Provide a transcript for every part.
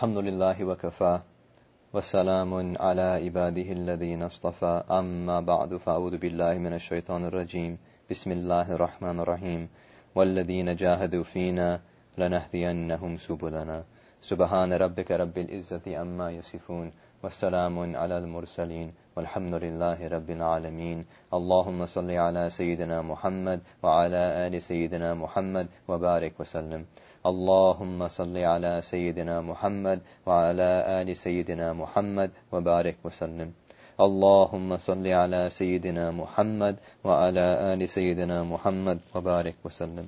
الحمد لله وكفى وسلام على عباده الذين اصطفى أما بعد فأعوذ بالله من الشيطان الرجيم بسم الله الرحمن الرحيم والذين جاهدوا فينا لنهدينهم سبلنا سبحان ربك رب العزة عما يصفون والسلام على المرسلين والحمد لله رب العالمين اللهم صل على سيدنا محمد وعلى آل سيدنا محمد وبارك وسلم اللهم صل على سيدنا محمد وعلى آل سيدنا محمد وبارك وسلم اللهم صل على سيدنا محمد وعلى آل سيدنا محمد وبارك وسلم.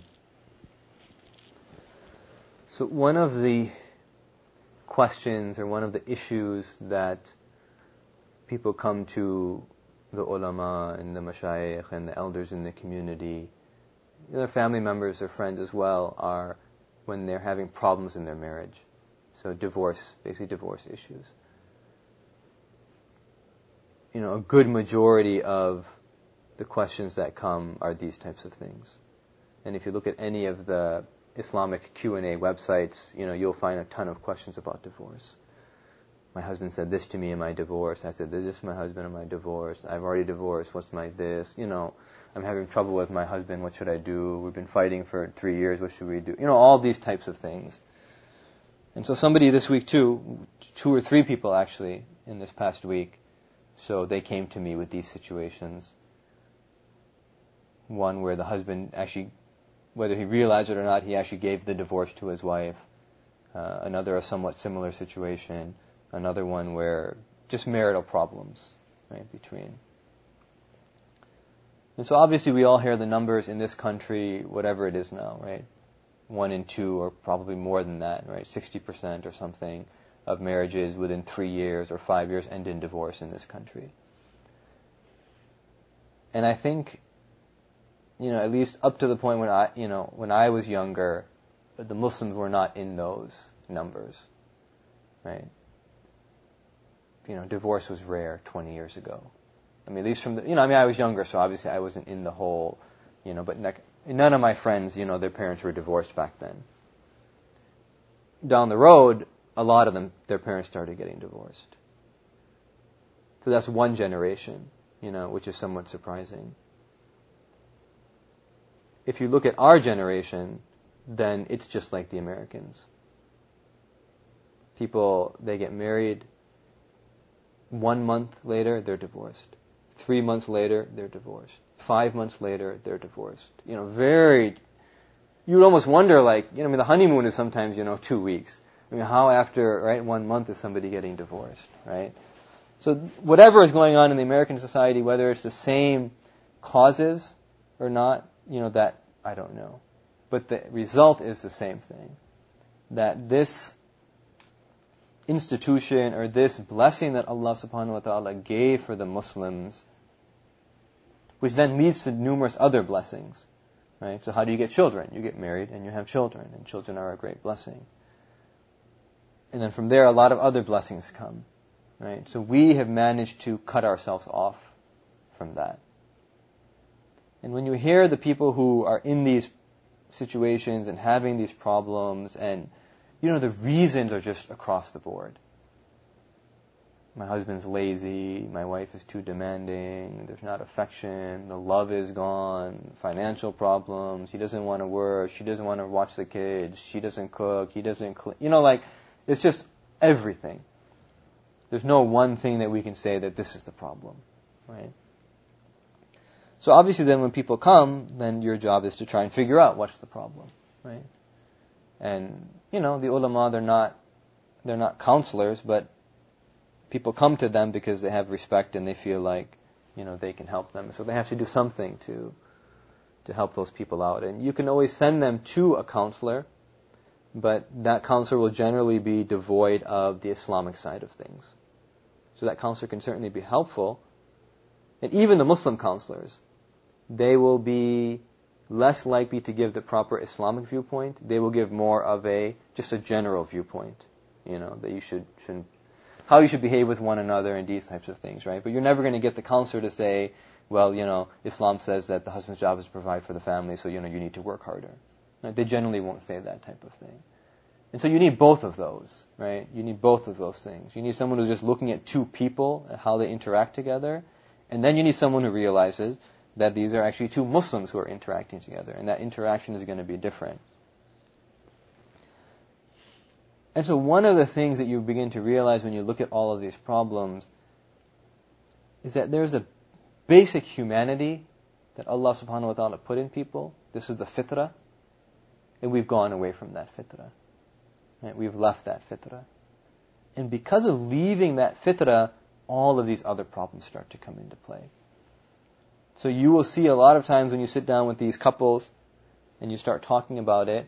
So one of the questions or one of the issues that people come to the ulama and the mashayikh and the elders in the community, their family members or friends as well, are when they're having problems in their marriage. So divorce, basically divorce issues. A good majority of the questions that come are these types of things. And if you look at any of the Islamic Q&A websites, you'll find a ton of questions about divorce. My husband said this to me, am I divorced? I said, this is my husband, am I divorced? I've already divorced, what's my this? I'm having trouble with my husband, what should I do? We've been fighting for 3 years, what should we do? All these types of things. And so somebody this week too, 2 or 3 people actually, in this past week, so they came to me with these situations. One where the husband actually, whether he realized it or not, he actually gave the divorce to his wife. Another, a somewhat similar situation. Another one where just marital problems, right, between. And so obviously we all hear the numbers in this country, whatever it is now, right? 1 in 2 or probably more than that, right? 60% or something of marriages within 3 years or 5 years end in divorce in this country. And I think, at least up to the point when I was younger, the Muslims were not in those numbers, right? Divorce was rare 20 years ago. At least from I was younger, so obviously I wasn't in the whole, but none of my friends, their parents were divorced back then. Down the road, a lot of them, their parents started getting divorced. So that's one generation, which is somewhat surprising. If you look at our generation, then it's just like the Americans. People, they get married, 1 month later, they're divorced. 3 months later, they're divorced. 5 months later, they're divorced. You would almost wonder, the honeymoon is sometimes, 2 weeks. How after, right, 1 month is somebody getting divorced, right? So whatever is going on in the American society, whether it's the same causes or not, that I don't know. But the result is the same thing. That this institution or this blessing that Allah subhanahu wa ta'ala gave for the Muslims, which then leads to numerous other blessings, right? So how do you get children? You get married and you have children, and children are a great blessing. And then from there, a lot of other blessings come, right? So we have managed to cut ourselves off from that. And when you hear the people who are in these situations and having these problems, and the reasons are just across the board. My husband's lazy, my wife is too demanding, there's not affection, the love is gone, financial problems, he doesn't want to work, she doesn't want to watch the kids, she doesn't cook, he doesn't clean. It's just everything. There's no one thing that we can say that this is the problem, right? So obviously then when people come, then your job is to try and figure out what's the problem, right? And, the ulama, they're not counselors, but people come to them because they have respect and they feel like, they can help them. So they have to do something to help those people out. And you can always send them to a counselor, but that counselor will generally be devoid of the Islamic side of things. So that counselor can certainly be helpful. And even the Muslim counselors, they will be less likely to give the proper Islamic viewpoint. They will give more of just a general viewpoint, that you shouldn't, how you should behave with one another and these types of things, right? But you're never going to get the counselor to say, well, Islam says that the husband's job is to provide for the family, so, you need to work harder. Right? They generally won't say that type of thing. And so you need both of those, right? You need both of those things. You need someone who's just looking at two people and how they interact together. And then you need someone who realizes that these are actually two Muslims who are interacting together. And that interaction is going to be different. And so one of the things that you begin to realize when you look at all of these problems is that there's a basic humanity that Allah subhanahu wa ta'ala put in people. This is the fitrah. And we've gone away from that fitrah. Right? We've left that fitrah. And because of leaving that fitrah, all of these other problems start to come into play. So you will see a lot of times when you sit down with these couples and you start talking about it,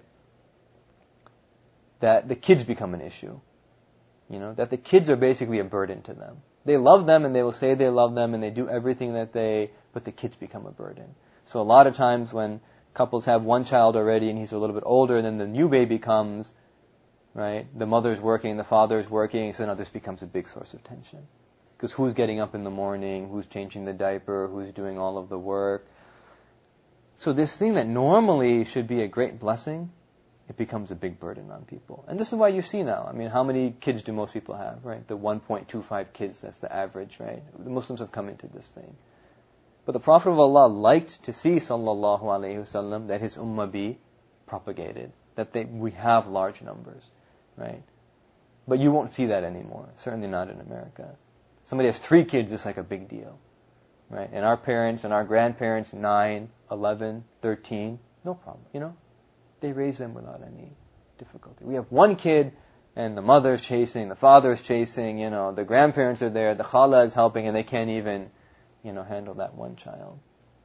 that the kids become an issue. That the kids are basically a burden to them. They love them and they will say they love them and they do everything but the kids become a burden. So a lot of times when couples have one child already and he's a little bit older, and then the new baby comes, right? The mother's working, the father's working, so now this becomes a big source of tension. Because who's getting up in the morning, who's changing the diaper, who's doing all of the work. So this thing that normally should be a great blessing, it becomes a big burden on people. And this is why you see now, how many kids do most people have, right? The 1.25 kids, that's the average, right? The Muslims have come into this thing. But the Prophet of Allah liked to see, sallallahu alayhi wasallam, that his ummah be propagated, that we have large numbers, right? But you won't see that anymore, certainly not in America. Somebody has 3 kids, it's like a big deal, right? And our parents and our grandparents, 9, 11, 13, no problem, They raise them without any difficulty. We have 1 kid, and the mother's chasing, the father's chasing, the grandparents are there, the khala is helping, and they can't even, handle that 1 child.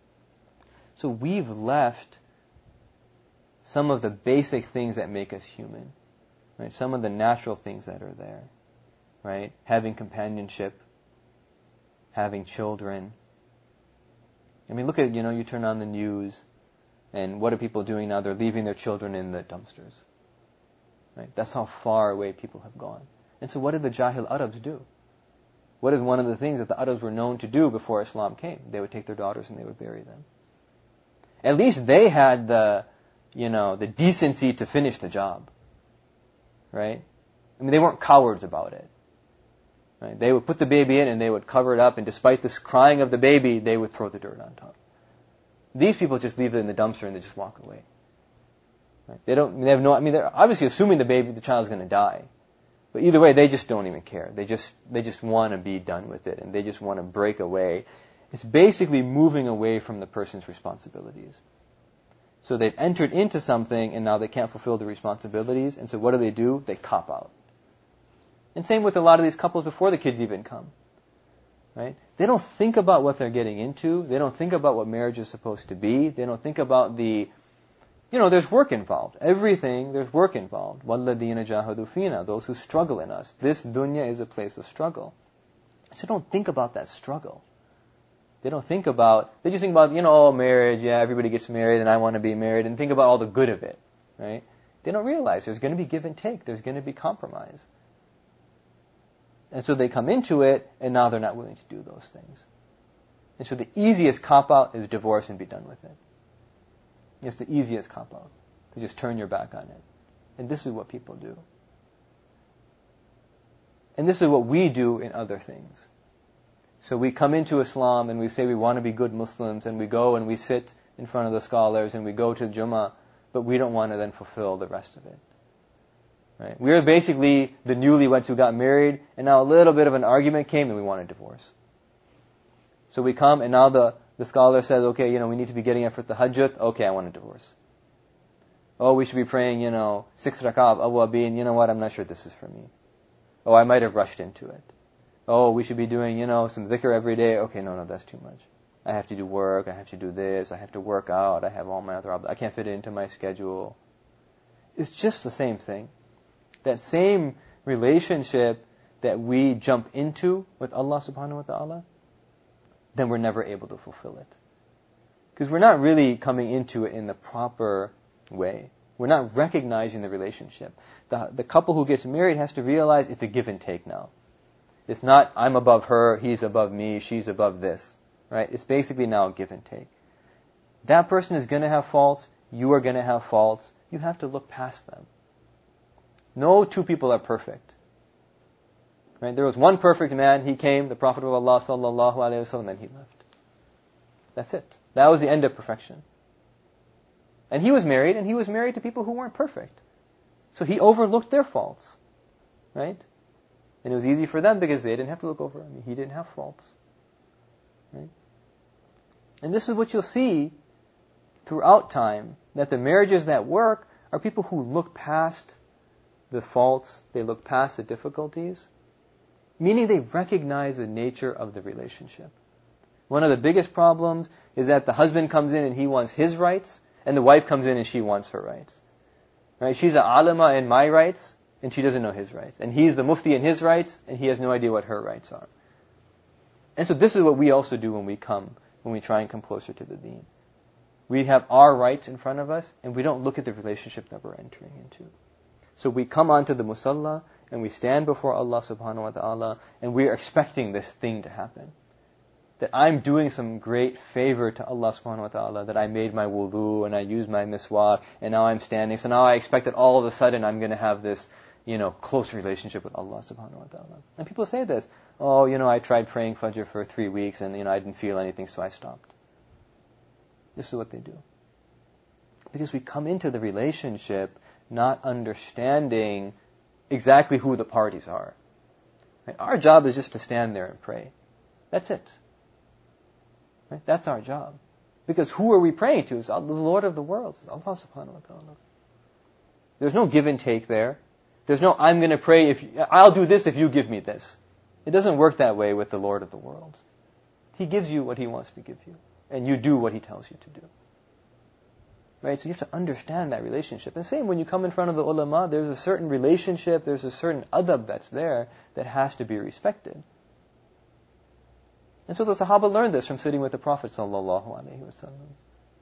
So we've left some of the basic things that make us human, right? Some of the natural things that are there, right? Having companionship, having children. Look at, you turn on the news, and what are people doing now? They're leaving their children in the dumpsters. Right? That's how far away people have gone. And so what did the Jahil Arabs do? What is one of the things that the Arabs were known to do before Islam came? They would take their daughters and they would bury them. At least they had the decency to finish the job. Right? They weren't cowards about it. Right? They would put the baby in and they would cover it up, and despite the crying of the baby, they would throw the dirt on top. These people just leave it in the dumpster and they just walk away. Right? They're obviously assuming the child's going to die. But either way, they just don't even care. They just want to be done with it, and they just want to break away. It's basically moving away from the person's responsibilities. So they've entered into something, and now they can't fulfill the responsibilities, and so what do? They cop out. And same with a lot of these couples before the kids even come. Right? They don't think about what they're getting into. They don't think about what marriage is supposed to be. They don't think about there's work involved. Everything, there's work involved. وَالَّذِينَ جَاهَدُوا فِينَا, those who struggle in us. This dunya is a place of struggle. So don't think about that struggle. They just think about, marriage, yeah, everybody gets married and I want to be married, and think about all the good of it. Right? They don't realize there's going to be give and take. There's going to be compromise. And so they come into it, and now they're not willing to do those things. And so the easiest cop-out is divorce and be done with it. It's the easiest cop-out, to just turn your back on it. And this is what people do. And this is what we do in other things. So we come into Islam and we say we want to be good Muslims, and we go and we sit in front of the scholars and we go to Jummah, but we don't want to then fulfill the rest of it. Right? We're basically the newlyweds who got married, and now a little bit of an argument came and we want a divorce. So we come, and now the scholar says, okay, we need to be getting up for tahajjud. Okay, I want a divorce. Oh, we should be praying, 6 rak'ah of awwabin. You know what? I'm not sure this is for me. Oh, I might have rushed into it. Oh, we should be doing, some dhikr every day. Okay, no, that's too much. I have to do work. I have to do this. I have to work out. I have all my other I can't fit it into my schedule. It's just the same thing. That same relationship that we jump into with Allah subhanahu wa ta'ala, then we're never able to fulfill it. Because we're not really coming into it in the proper way. We're not recognizing the relationship. The couple who gets married has to realize it's a give and take now. It's not, I'm above her, he's above me, she's above this. Right? It's basically now a give and take. That person is going to have faults, you are going to have faults. You have to look past them. No two people are perfect. Right? There was one perfect man, he came, the Prophet of Allah sallallahu alaihi wasallam, and he left. That's it. That was the end of perfection. And he was married to people who weren't perfect. So he overlooked their faults. Right? And it was easy for them because they didn't have to look over him. He didn't have faults. Right? And this is what you'll see throughout time, that the marriages that work are people who look past the faults, they look past the difficulties, meaning they recognize the nature of the relationship. One of the biggest problems is that the husband comes in and he wants his rights, and the wife comes in and she wants her rights. Right? She's an alima in my rights, and she doesn't know his rights. And he's the mufti in his rights, and he has no idea what her rights are. And so this is what we also do when we try and come closer to the deen. We have our rights in front of us, and we don't look at the relationship that we're entering into. So we come onto the musalla, and we stand before Allah subhanahu wa ta'ala, and we are expecting this thing to happen. That I'm doing some great favor to Allah subhanahu wa ta'ala, that I made my wudu, and I used my miswak, and now I'm standing. So now I expect that all of a sudden I'm going to have this, close relationship with Allah subhanahu wa ta'ala. And people say this, I tried praying Fajr for 3 weeks, and, I didn't feel anything, so I stopped. This is what they do. Because we come into the relationship not understanding exactly who the parties are. Right? Our job is just to stand there and pray. That's it. Right? That's our job. Because who are we praying to? It's the Lord of the worlds. It's Allah subhanahu wa ta'ala. There's no give and take there. There's no, I'm going to pray, I'll do this if you give me this. It doesn't work that way with the Lord of the worlds. He gives you what He wants to give you. And you do what He tells you to do. Right? So you have to understand that relationship. And same when you come in front of the ulama, there's a certain relationship, there's a certain adab that's there that has to be respected. And so the Sahaba learned this from sitting with the Prophet sallallahu alaihi wasallam.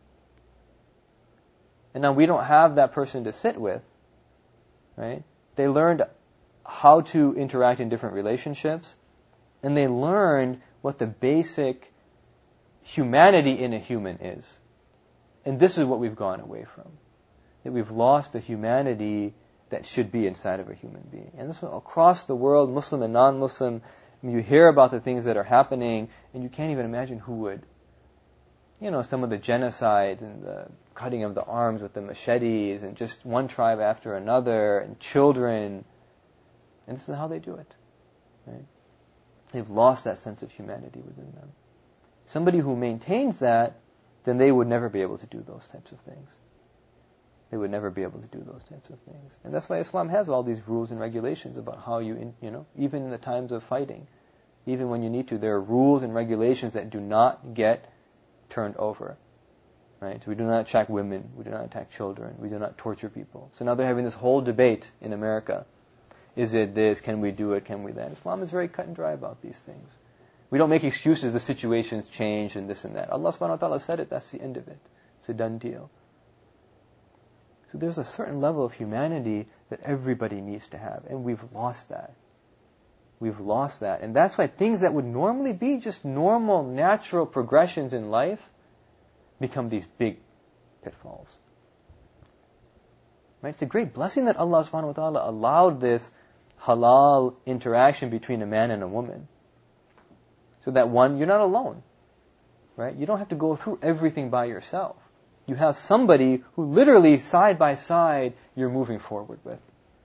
And now we don't have that person to sit with, right? They learned how to interact in different relationships, and they learned what the basic humanity in a human is. And this is what we've gone away from. That we've lost the humanity that should be inside of a human being. And this across the world, Muslim and non-Muslim, you hear about the things that are happening, and you can't even imagine who would. Some of the genocides and the cutting of the arms with the machetes, and just one tribe after another, and children. And this is how they do it. Right? They've lost that sense of humanity within them. Somebody who maintains that, then they would never be able to do those types of things. They would never be able to do those types of things. And that's why Islam has all these rules and regulations about how even in the times of fighting, even when you need to, there are rules and regulations that do not get turned over. Right? So we do not attack women, we do not attack children, we do not torture people. So now they're having this whole debate in America. Is it this? Can we do it? Can we that? Islam is very cut and dry about these things. We don't make excuses, the situation's changed and this and that. Allah subhanahu wa ta'ala said it, that's the end of it. It's a done deal. So there's a certain level of humanity that everybody needs to have, and we've lost that. We've lost that. And that's why things that would normally be just normal, natural progressions in life become these big pitfalls. Right? It's a great blessing that Allah subhanahu wa ta'ala allowed this halal interaction between a man and a woman. So that you're not alone. Right? You don't have to go through everything by yourself. You have somebody who literally side by side you're moving forward with.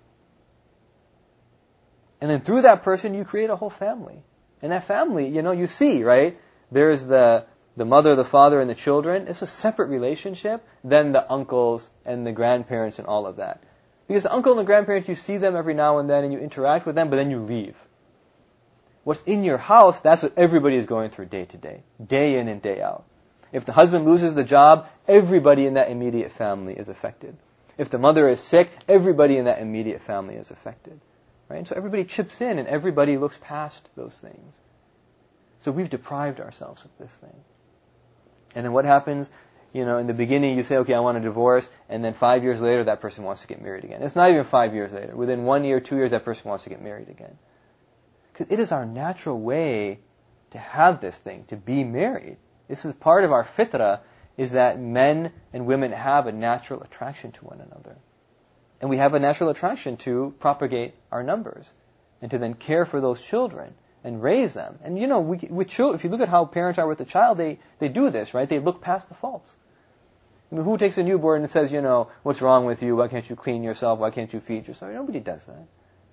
And then through that person you create a whole family. And that family, you see, right? There's the mother, the father, and the children. It's a separate relationship than the uncles and the grandparents and all of that. Because the uncle and the grandparents, you see them every now and then and you interact with them, but then you leave. What's in your house, that's what everybody is going through day to day. Day in and day out. If the husband loses the job, everybody in that immediate family is affected. If the mother is sick, everybody in that immediate family is affected. Right? And so everybody chips in and everybody looks past those things. So we've deprived ourselves of this thing. And then what happens? In the beginning you say, okay, I want a divorce, and then 5 years later that person wants to get married again. It's not even 5 years later. Within 1 year, 2 years, that person wants to get married again. Because it is our natural way to have this thing, to be married. This is part of our fitrah, is that men and women have a natural attraction to one another. And we have a natural attraction to propagate our numbers and to then care for those children and raise them. And with children, if you look at how parents are with a child, they do this, right? They look past the faults. I mean, who takes a newborn and says, what's wrong with you? Why can't you clean yourself? Why can't you feed yourself? Nobody does that.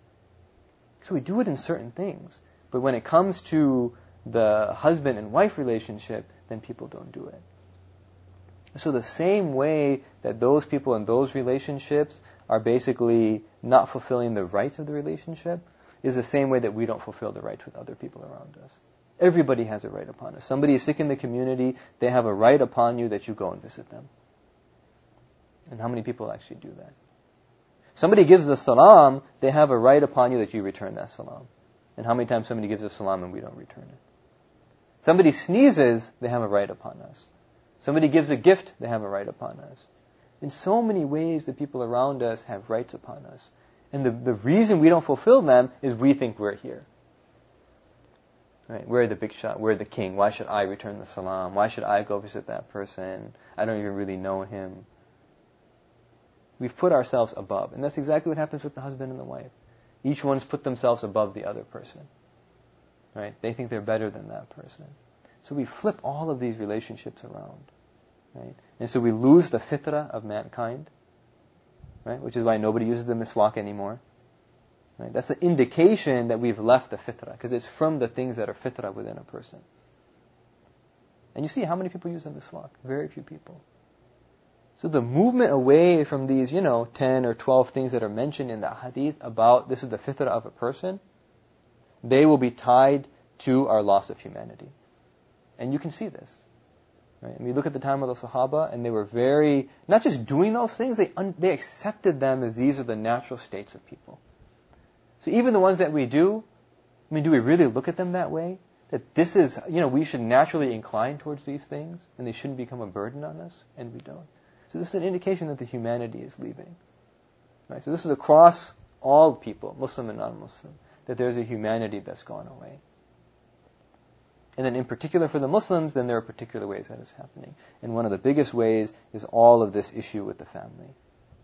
So we do it in certain things. But when it comes to the husband and wife relationship, then people don't do it. So the same way that those people in those relationships are basically not fulfilling the rights of the relationship is the same way that we don't fulfill the rights with other people around us. Everybody has a right upon us. Somebody is sick in the community, they have a right upon you that you go and visit them. And how many people actually do that? Somebody gives the salam, they have a right upon you that you return that salam. And how many times somebody gives a salam and we don't return it? Somebody sneezes, they have a right upon us. Somebody gives a gift, they have a right upon us. In so many ways, the people around us have rights upon us. And the reason we don't fulfill them is we think we're here. Right? We're the big shot, we're the king. Why should I return the salam? Why should I go visit that person? I don't even really know him. We've put ourselves above. And that's exactly what happens with the husband and the wife. Each one's put themselves above the other person. Right? They think they're better than that person. So we flip all of these relationships around. Right? And so we lose the fitrah of mankind. Right? Which is why nobody uses the miswak anymore. Right? That's an indication that we've left the fitrah, because it's from the things that are fitrah within a person. And you see how many people use the miswak? Very few people. So the movement away from these, 10 or 12 things that are mentioned in the hadith about this is the fitrah of a person, they will be tied to our loss of humanity. And you can see this. Right? And we look at the time of the Sahaba, and they were very, not just doing those things, they accepted them as these are the natural states of people. So even the ones that we do, do we really look at them that way? That this is, we should naturally incline towards these things, and they shouldn't become a burden on us, and we don't. So this is an indication that the humanity is leaving. Right? So this is across all people, Muslim and non-Muslim, that there's a humanity that's gone away. And then in particular for the Muslims, then there are particular ways that is happening. And one of the biggest ways is all of this issue with the family.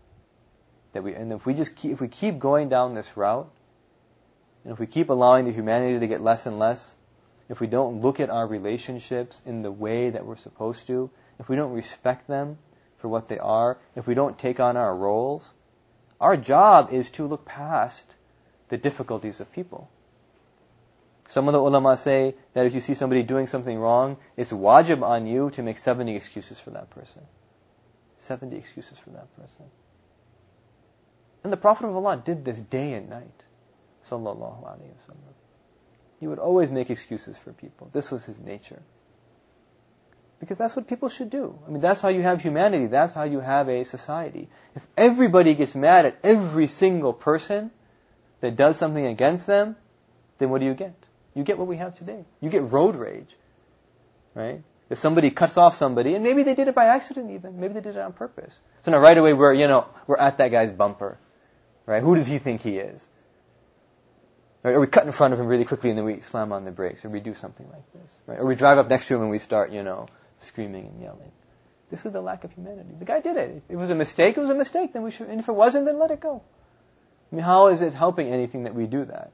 And if we keep going down this route, and if we keep allowing the humanity to get less and less, if we don't look at our relationships in the way that we're supposed to, if we don't respect them for what they are, if we don't take on our roles, our job is to look past the difficulties of people. Some of the ulama say that if you see somebody doing something wrong, it's wajib on you to make 70 excuses for that person. 70 excuses for that person. And the Prophet of Allah did this day and night. Sallallahu alayhi wa sallam. He would always make excuses for people. This was his nature. Because that's what people should do. That's how you have humanity. That's how you have a society. If everybody gets mad at every single person that does something against them, then what do you get? You get what we have today. You get road rage. Right? If somebody cuts off somebody, and maybe they did it by accident even. Maybe they did it on purpose. So now right away we're at that guy's bumper. Right? Who does he think he is? Right? Or we cut in front of him really quickly and then we slam on the brakes, or we do something like this. Right? Or we drive up next to him and we start, screaming and yelling. This is the lack of humanity. The guy did it. If it was a mistake, it was a mistake. Then we should, and if it wasn't, then let it go. How is it helping anything that we do that?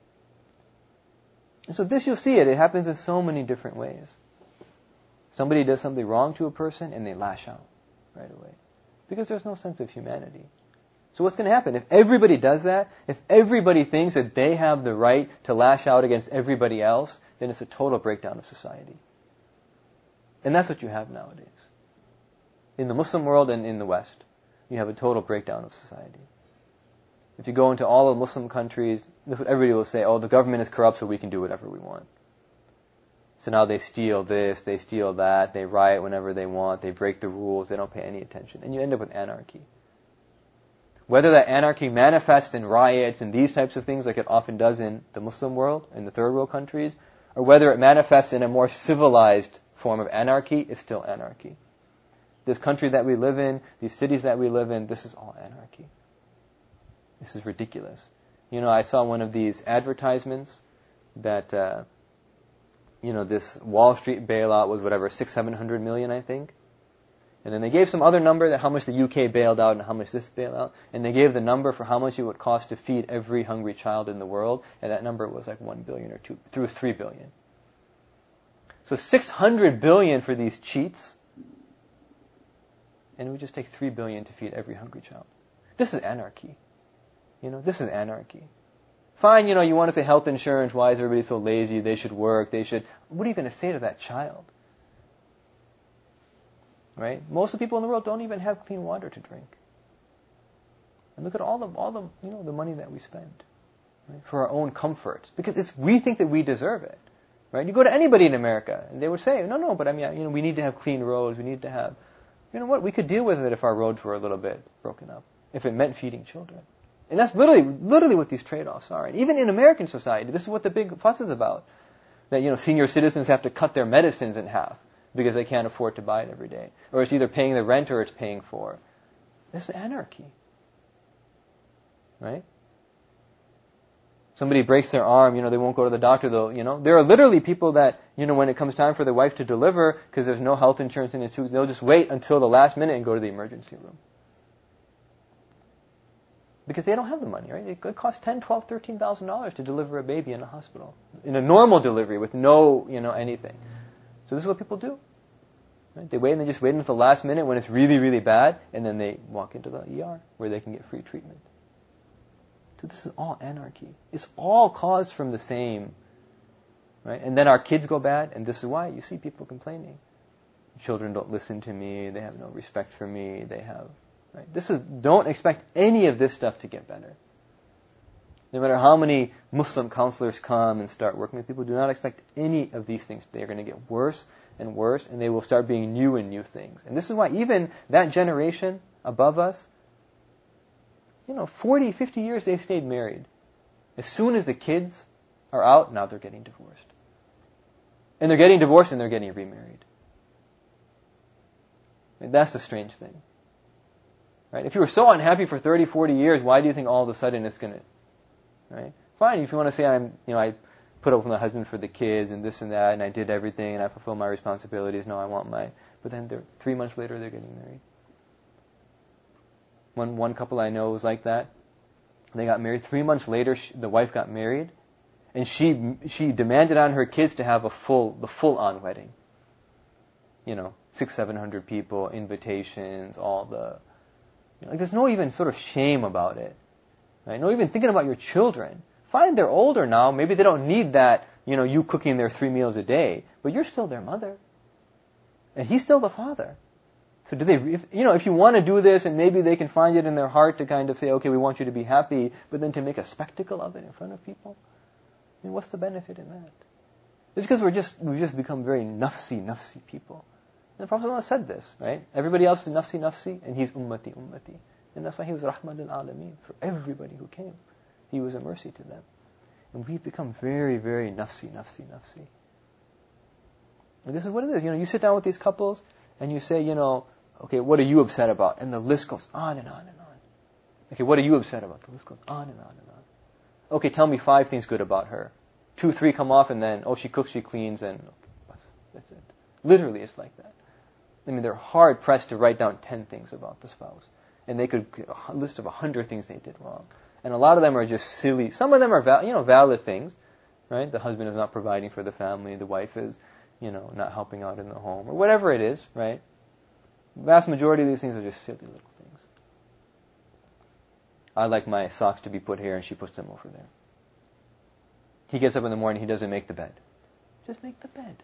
And so this, you'll see it. It happens in so many different ways. Somebody does something wrong to a person and they lash out right away. Because there's no sense of humanity. So what's going to happen? If everybody does that, if everybody thinks that they have the right to lash out against everybody else, then it's a total breakdown of society. And that's what you have nowadays. In the Muslim world and in the West, you have a total breakdown of society. If you go into all of Muslim countries, everybody will say, the government is corrupt so we can do whatever we want. So now they steal this, they steal that, they riot whenever they want, they break the rules, they don't pay any attention. And you end up with anarchy. Whether that anarchy manifests in riots and these types of things like it often does in the Muslim world, in the third world countries, or whether it manifests in a more civilized form of anarchy, it's still anarchy. This country that we live in, these cities that we live in, this is all anarchy. This is ridiculous. I saw one of these advertisements that, this Wall Street bailout was $600-700 million, I think. And then they gave some other number that how much the UK bailed out and how much this bailed out. And they gave the number for how much it would cost to feed every hungry child in the world. And that number was like 1 billion or 2, through 3 billion. So 600 billion for these cheats. And it would just take 3 billion to feed every hungry child. This is anarchy. This is anarchy. Fine, you want to say health insurance, why is everybody so lazy, they should work, what are you going to say to that child? Right? Most of the people in the world don't even have clean water to drink. And look at all the the money that we spend, right, for our own comfort, because we think that we deserve it. Right? You go to anybody in America and they would say, no, but I mean, we need to have clean roads, we need to have, we could deal with it if our roads were a little bit broken up, if it meant feeding children. And that's literally what these trade-offs are. And even in American society, this is what the big fuss is about. That, senior citizens have to cut their medicines in half because they can't afford to buy it every day. Or it's either paying the rent or it's paying for. This is anarchy. Right? Somebody breaks their arm, they won't go to the doctor, there are literally people that, when it comes time for their wife to deliver, because there's no health insurance in it, they'll just wait until the last minute and go to the emergency room. Because they don't have the money, right? It could cost $10,000, $12,000, $13,000 to deliver a baby in a hospital. In a normal delivery with no, anything. So this is what people do. Right? They wait and they just wait until the last minute when it's really, really bad, and then they walk into the ER where they can get free treatment. So this is all anarchy. It's all caused from the same, right? And then our kids go bad, and this is why you see people complaining. Children don't listen to me, they have no respect for me, right? Don't expect any of this stuff to get better. No matter how many Muslim counselors come and start working with people, do not expect any of these things. They're going to get worse and worse, and they will start being new and new things. And this is why even that generation above us, 40, 50 years they've stayed married. As soon as the kids are out, now they're getting divorced. And they're getting divorced and they're getting remarried. And that's the strange thing. Right? If you were so unhappy for 30, 40 years, why do you think all of a sudden it's going to, right? Fine, if you want to say I put up with my husband for the kids and this and that, and I did everything and I fulfilled my responsibilities, but then 3 months later they're getting married. One couple I know was like that. They got married. 3 months later, the wife got married, and she demanded on her kids to have the full-on wedding. 600-700 people, invitations, all the, there's no even sort of shame about it. Right? No even thinking about your children. Fine, they're older now. Maybe they don't need that, you cooking their 3 meals a day, but you're still their mother, and he's still the father. So if you want to do this, and maybe they can find it in their heart to kind of say, okay, we want you to be happy, but then to make a spectacle of it in front of people, what's the benefit in that? It's because we've just become very nafsi people. And the Prophet said this, right? Everybody else is nafsi, and he's ummati. And that's why he was rahman lil alameen, for everybody who came. He was a mercy to them. And we've become very, very nafsi. And this is what it is. You sit down with these couples, and you say, okay, what are you upset about? And the list goes on and on and on. Okay, what are you upset about? The list goes on and on and on. Okay, tell me 5 things good about her. 2, 3 come off, and then, she cooks, she cleans, and okay, that's it. Literally, it's like that. I mean, they're hard pressed to write down 10 things about the spouse. And they could get a list of 100 things they did wrong. And a lot of them are just silly. Some of them are valid things, right? The husband is not providing for the family, the wife is, not helping out in the home, or whatever it is, right? The vast majority of these things are just silly little things. I like my socks to be put here, and she puts them over there. He gets up in the morning, he doesn't make the bed. Just make the bed.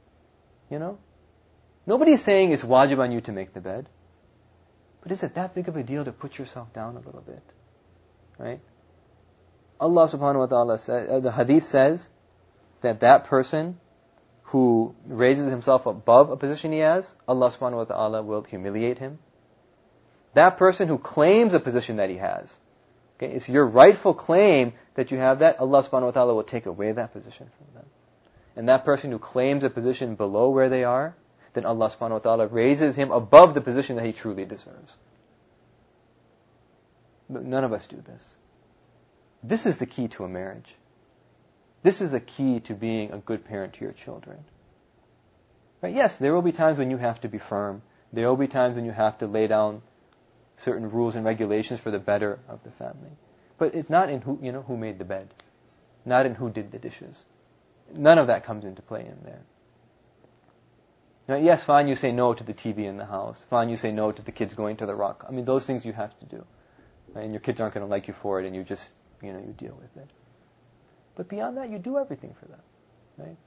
Nobody's saying it's wajib on you to make the bed. But is it that big of a deal to put yourself down a little bit? Right? Allah subhanahu wa ta'ala says, the hadith says that person who raises himself above a position he has, Allah subhanahu wa ta'ala will humiliate him. That person who claims a position that he has, okay, it's your rightful claim that you have that, Allah subhanahu wa ta'ala will take away that position from them. And that person who claims a position below where they are, then Allah subhanahu wa ta'ala raises him above the position that he truly deserves. But none of us do this. This is the key to a marriage. This is the key to being a good parent to your children. Right? Yes, there will be times when you have to be firm. There will be times when you have to lay down certain rules and regulations for the better of the family. But it's not in who made the bed. Not in who did the dishes. None of that comes into play in there. Now, yes, fine, you say no to the TV in the house. Fine, you say no to the kids going to the rock. I mean, those things you have to do. Right? And your kids aren't going to like you for it, and you just, you deal with it. But beyond that, you do everything for them. Right?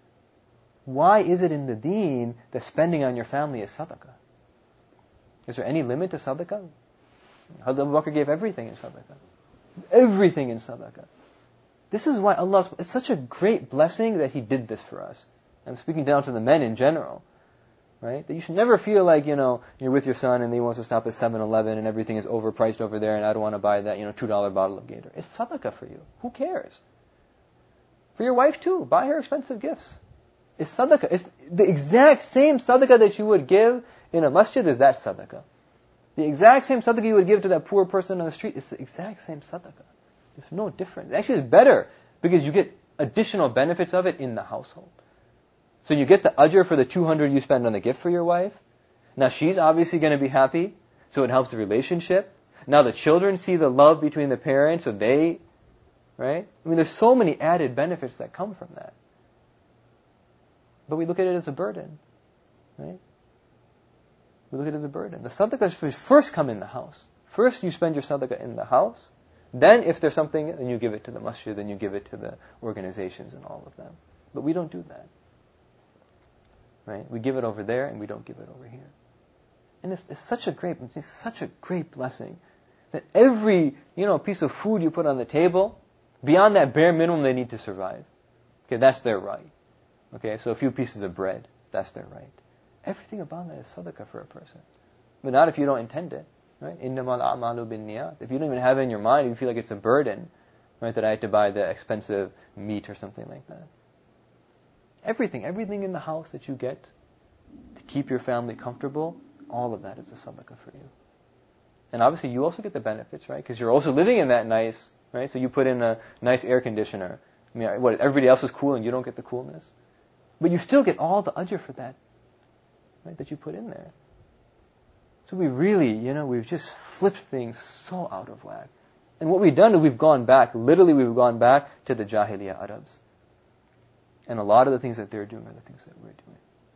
Why is it in the deen that spending on your family is sadaqah? Is there any limit to sadaqah? Hazrat Abu Bakr gave everything in sadaqah. Everything in sadaqah. This is why Allah, it's such a great blessing that He did this for us. I'm speaking down to the men in general. Right? That you should never feel like, you're with your son and he wants to stop at 7-Eleven and everything is overpriced over there and I don't want to buy that, $2 bottle of Gator. It's sadaqah for you. Who cares? For your wife too. Buy her expensive gifts. It's sadaqah. It's the exact same sadaqah that you would give in a masjid is that sadaqah. The exact same sadaqah you would give to that poor person on the street is the exact same sadaqah. There's no difference. Actually, it's better because you get additional benefits of it in the household. So you get the ajr for the 200 you spend on the gift for your wife. Now she's obviously going to be happy, so it helps the relationship. Now the children see the love between the parents, so they, right? I mean, there's so many added benefits that come from that. But we look at it as a burden, right? We look at it as a burden. The sadaqah should first come in the house. First you spend your sadaqah in the house. Then if there's something, then you give it to the masjid, then you give it to the organizations and all of them. But we don't do that. Right? We give it over there and we don't give it over here. And it's such a great blessing that every, piece of food you put on the table, beyond that bare minimum they need to survive. Okay, that's their right. Okay, so a few pieces of bread, that's their right. Everything about that is sadaqah for a person. But not if you don't intend it. Right? إِنَّمَا الْأَعْمَالُ بِالنِّيَّاتِ. If you don't even have it in your mind, you feel like it's a burden, right, that I have to buy the expensive meat or something like that. Everything in the house that you get to keep your family comfortable, all of that is a sadaqah for you. And obviously you also get the benefits, right? Because you're also living in that nice, right? So you put in a nice air conditioner. I mean, everybody else is cool and you don't get the coolness. But you still get all the ajr for that, right, that you put in there. So we really, we've just flipped things so out of whack. And what we've done is we've gone back to the Jahiliyyah Arabs. And a lot of the things that they're doing are the things that we're doing.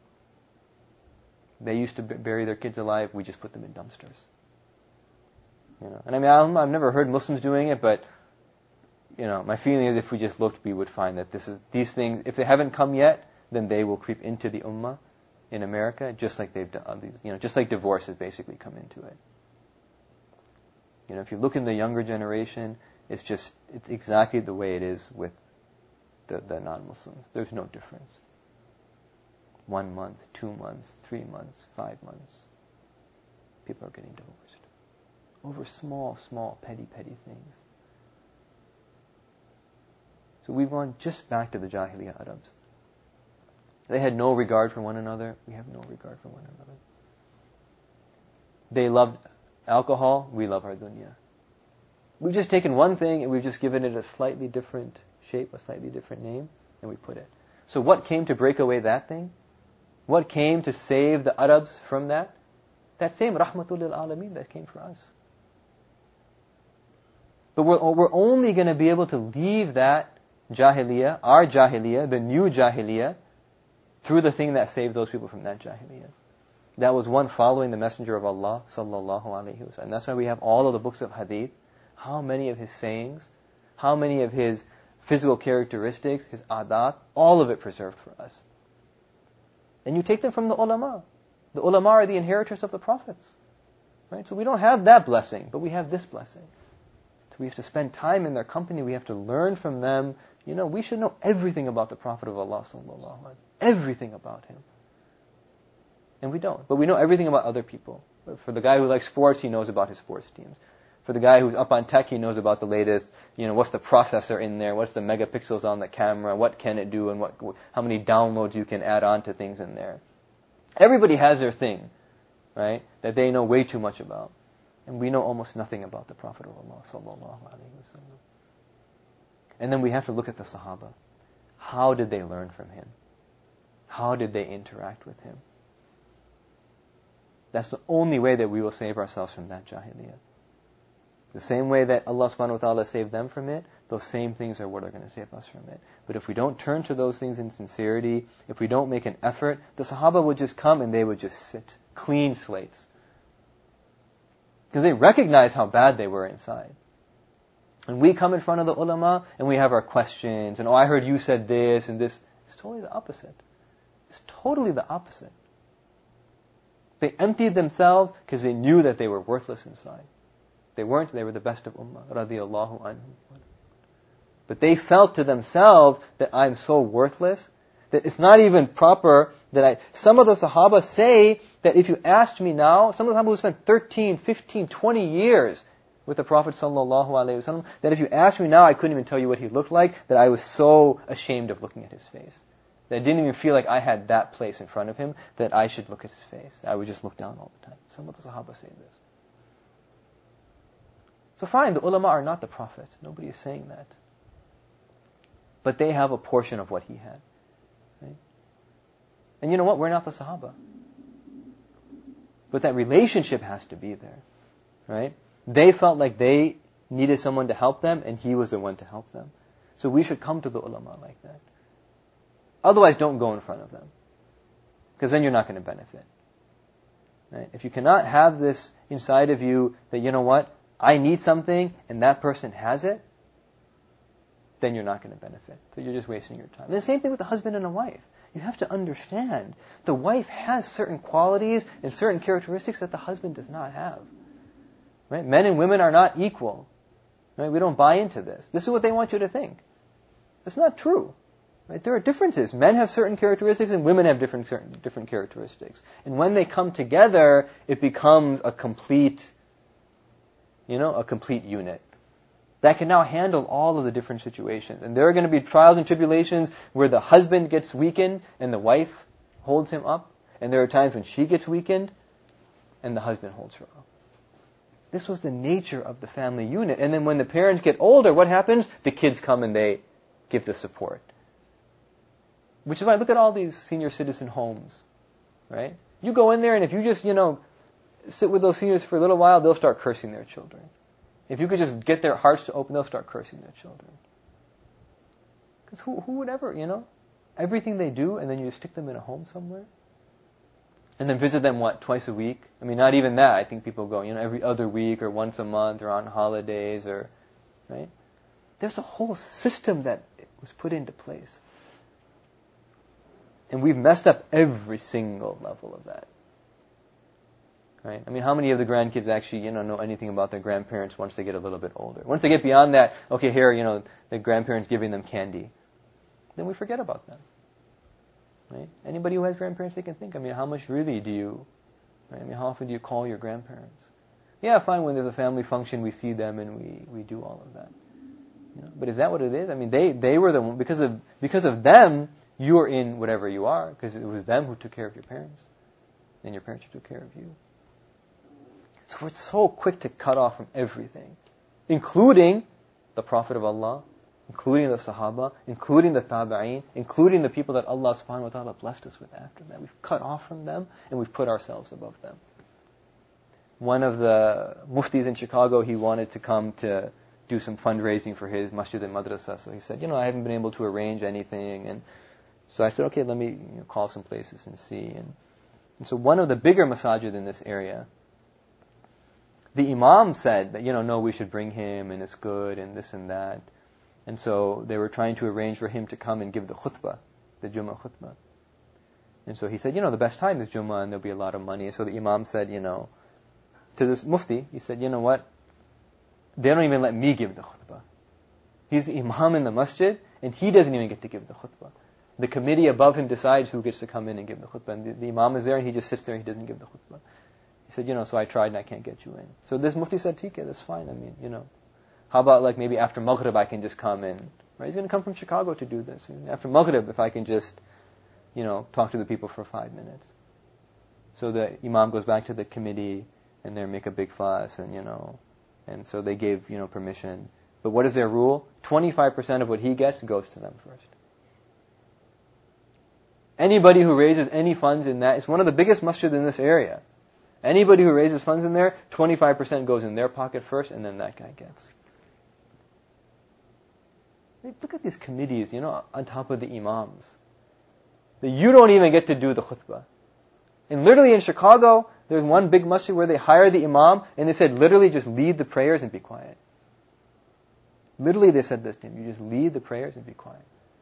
They used to bury their kids alive, we just put them in dumpsters. And I mean, I've never heard Muslims doing it, but, my feeling is if we just looked, we would find that these things, if they haven't come yet, then they will creep into the ummah in America, just like they've done, just like divorce has basically come into it. If you look in the younger generation, it's exactly the way it is with the non-Muslims. There's no difference. 1 month, 2 months, 3 months, 5 months. People are getting divorced. Over small, petty things. So we've gone just back to the Jahiliyyah Arabs. They had no regard for one another. We have no regard for one another. They loved alcohol. We love our dunya. We've just taken one thing and we've just given it a slightly different shape, a slightly different name, and we put it. So what came to break away that thing? What came to save the Arabs from that? That same rahmatul lil alameen that came for us. But we're only going to be able to leave that Jahiliyyah, our Jahiliyyah, the new Jahiliyyah, through the thing that saved those people from that Jahiliyyah. That was one following the Messenger of Allah sallallahu alaihi wasallam. And that's why we have all of the books of hadith. How many of his sayings, how many of his physical characteristics, his adat, all of it preserved for us. And you take them from the ulama. The ulama are the inheritors of the prophets. Right? So we don't have that blessing, but we have this blessing. So we have to spend time in their company, we have to learn from them. We should know everything about the Prophet of Allah sallallahu alaihi wasallam. Everything about him. And we don't. But we know everything about other people. For the guy who likes sports, he knows about his sports teams. For the guy who's up on tech, he knows about the latest, what's the processor in there, what's the megapixels on the camera, what can it do, and how many downloads you can add on to things in there. Everybody has their thing, right, that they know way too much about. And we know almost nothing about the Prophet of Allah sallallahu alaihi wasallam. And then we have to look at the Sahaba. How did they learn from him? How did they interact with him? That's the only way that we will save ourselves from that jahiliyyah. The same way that Allah subhanahu wa ta'ala saved them from it, those same things are what are going to save us from it. But if we don't turn to those things in sincerity, if we don't make an effort, the Sahaba would just come and they would just sit, clean slates. Because they recognize how bad they were inside. And we come in front of the ulama and we have our questions, and I heard you said this and this. It's totally the opposite. It's totally the opposite. They emptied themselves because they knew that they were worthless inside. They weren't, they were the best of ummah, radiyallahu anhum. But they felt to themselves that I'm so worthless, that it's not even proper that some of the Sahaba say that if you asked me now, some of the Sahaba who spent 13, 15, 20 years with the Prophet sallallahu alaihi wasallam, that if you asked me now, I couldn't even tell you what he looked like, that I was so ashamed of looking at his face. That I didn't even feel like I had that place in front of him, that I should look at his face. I would just look down all the time. Some of the Sahaba say this. So fine, the ulama are not the Prophet. Nobody is saying that. But they have a portion of what he had. Right? And you know what? We're not the Sahaba. But that relationship has to be there. Right? They felt like they needed someone to help them, and he was the one to help them. So we should come to the ulama like that. Otherwise, don't go in front of them. Because then you're not going to benefit. Right? If you cannot have this inside of you that, you know what, I need something and that person has it, then you're not going to benefit. So you're just wasting your time. And the same thing with a husband and a wife. You have to understand the wife has certain qualities and certain characteristics that the husband does not have. Right? Men and women are not equal. Right? We don't buy into this. This is what they want you to think. It's not true. Right? There are differences. Men have certain characteristics and women have different characteristics. And when they come together, it becomes a complete unit that can now handle all of the different situations. And there are going to be trials and tribulations where the husband gets weakened and the wife holds him up. And there are times when she gets weakened and the husband holds her up. This was the nature of the family unit. And then when the parents get older, what happens? The kids come and they give the support. Which is why, look at all these senior citizen homes, right? You go in there and if you just, sit with those seniors for a little while, they'll start cursing their children. If you could just get their hearts to open, they'll start cursing their children. Because who would ever, everything they do, and then you just stick them in a home somewhere? And then visit them, twice a week? I mean, not even that. I think people go, every other week or once a month or on holidays right? There's a whole system that was put into place. And we've messed up every single level of that. Right? I mean, how many of the grandkids actually, know anything about their grandparents once they get a little bit older? Once they get beyond that, okay, here, the grandparents giving them candy. Then we forget about them. Right? Anybody who has grandparents, they can think, how much really do you, right? How often do you call your grandparents? Yeah, fine, when there's a family function, we see them and we do all of that. But is that what it is? They were the one, because of them, you are in whatever you are, because it was them who took care of your parents. And your parents who took care of you. So we're so quick to cut off from everything, including the Prophet of Allah, including the Sahaba, including the Tabi'een, including the people that Allah subhanahu wa ta'ala blessed us with after that. We've cut off from them and we've put ourselves above them. One of the muftis in Chicago, he wanted to come to do some fundraising for his masjid and madrasa. So he said, I haven't been able to arrange anything. And so I said, okay, let me call some places and see. And so one of the bigger masajid in this area, the imam said that, no, we should bring him and it's good and this and that. And so they were trying to arrange for him to come and give the khutbah, the Jummah khutbah. And so he said, the best time is Jummah and there'll be a lot of money. So the imam said, to this mufti, he said, you know what? They don't even let me give the khutbah. He's the imam in the masjid and he doesn't even get to give the khutbah. The committee above him decides who gets to come in and give the khutbah. And the imam is there and he just sits there and he doesn't give the khutbah. He said, so I tried and I can't get you in. So this mufti said, "Tika, that's fine. How about maybe after Maghrib I can just come in?" Right? He's going to come from Chicago to do this. After Maghrib, if I can just, talk to the people for 5 minutes. So the imam goes back to the committee and they make a big fuss and so they gave, permission. But what is their rule? 25% of what he gets goes to them first. Anybody who raises any funds in that, it's one of the biggest masjid in this area. Anybody who raises funds in there, 25% goes in their pocket first, and then that guy gets. Look at these committees, on top of the imams. That you don't even get to do the khutbah. And literally in Chicago, there's one big masjid where they hire the imam, and they said, literally just lead the prayers and be quiet. Literally they said this to him, you just lead the prayers and be quiet.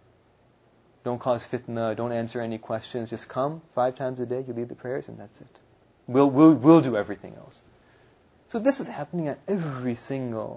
Don't cause fitna, don't answer any questions, just come 5 times a day, you lead the prayers, and that's it. We'll do everything else. So this is happening at every single,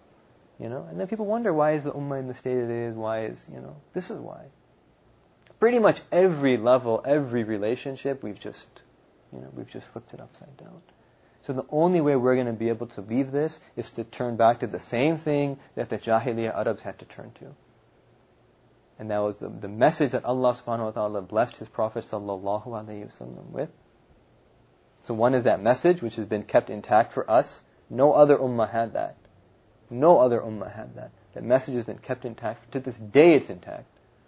and then people wonder, why is the ummah in the state it is, this is why. Pretty much every level, every relationship, we've just flipped it upside down. So the only way we're going to be able to leave this is to turn back to the same thing that the Jahiliyyah Arabs had to turn to. And that was the message that Allah subhanahu wa ta'ala blessed His Prophet sallallahu alayhi wasallam with. So one is that message which has been kept intact for us. No other ummah had that. No other ummah had that. That message has been kept intact. To this day it's intact.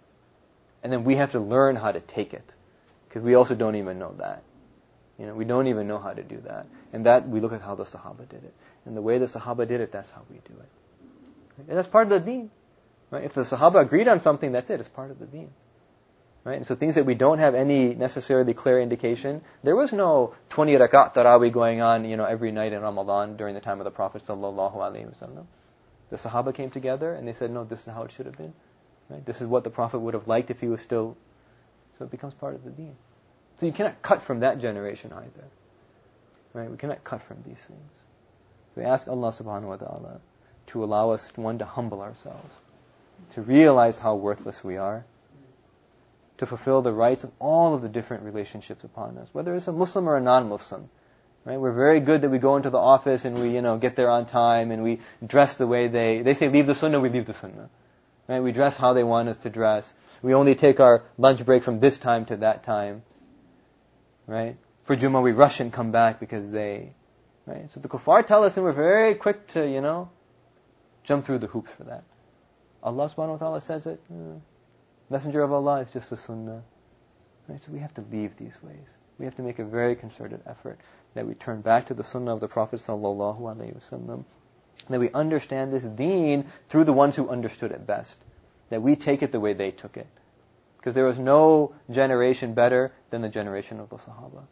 And then we have to learn how to take it. Because we also don't even know that. We don't even know how to do that. And that, we look at how the Sahaba did it. And the way the Sahaba did it, that's how we do it. And that's part of the deen. Right? If the Sahaba agreed on something, that's it. It's part of the deen. Right? And so things that we don't have any necessarily clear indication, there was no 20 rakat tarawih going on, every night in Ramadan during the time of the Prophet sallallahu alaihi wasallam. The Sahaba came together and they said, no, this is how it should have been. Right? This is what the Prophet would have liked if he was still. So it becomes part of the deen. So you cannot cut from that generation either. Right? We cannot cut from these things. We ask Allah subhanahu wa ta'ala to allow us, one, to humble ourselves, to realize how worthless we are, to fulfill the rights of all of the different relationships upon us, whether it's a Muslim or a non-Muslim. Right? We're very good that we go into the office and we, get there on time and we dress the way they say leave the sunnah, we leave the sunnah. Right? We dress how they want us to dress. We only take our lunch break from this time to that time. Right? For Jummah we rush and come back because right? So the kuffar tell us and we're very quick to, jump through the hoops for that. Allah subhanahu wa ta'ala says it. Messenger of Allah is just the sunnah. Right? So we have to leave these ways. We have to make a very concerted effort that we turn back to the sunnah of the Prophet sallallahu alaihi wasallam. That we understand this deen through the ones who understood it best. That we take it the way they took it. Because there was no generation better than the generation of the Sahaba.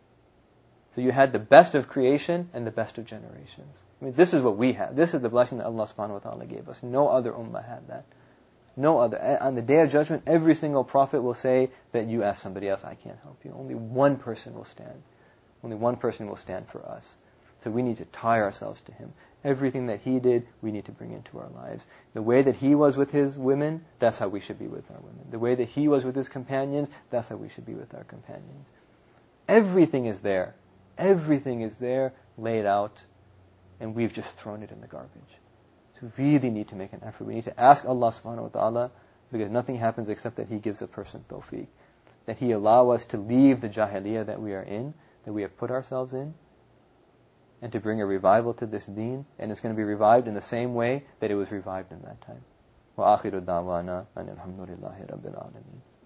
So you had the best of creation and the best of generations. This is what we have. This is the blessing that Allah subhanahu wa ta'ala gave us. No other ummah had that. No other. On the Day of Judgment, every single prophet will say that you ask somebody else, I can't help you. Only one person will stand. Only one person will stand for us. So we need to tie ourselves to Him. Everything that He did, we need to bring into our lives. The way that He was with His women, that's how we should be with our women. The way that He was with His companions, that's how we should be with our companions. Everything is there. Everything is there, laid out, and we've just thrown it in the garbage. So we really need to make an effort. We need to ask Allah subhanahu wa ta'ala, because nothing happens except that He gives a person tawfiq. That He allow us to leave the jahiliyyah that we are in, that we have put ourselves in, and to bring a revival to this deen, and it's going to be revived in the same way that it was revived in that time. وَآخِرُ دَعْوَانَا أَنِ الْحَمْدُ لِلَّهِ رَبِّ الْعَالَمِينَ.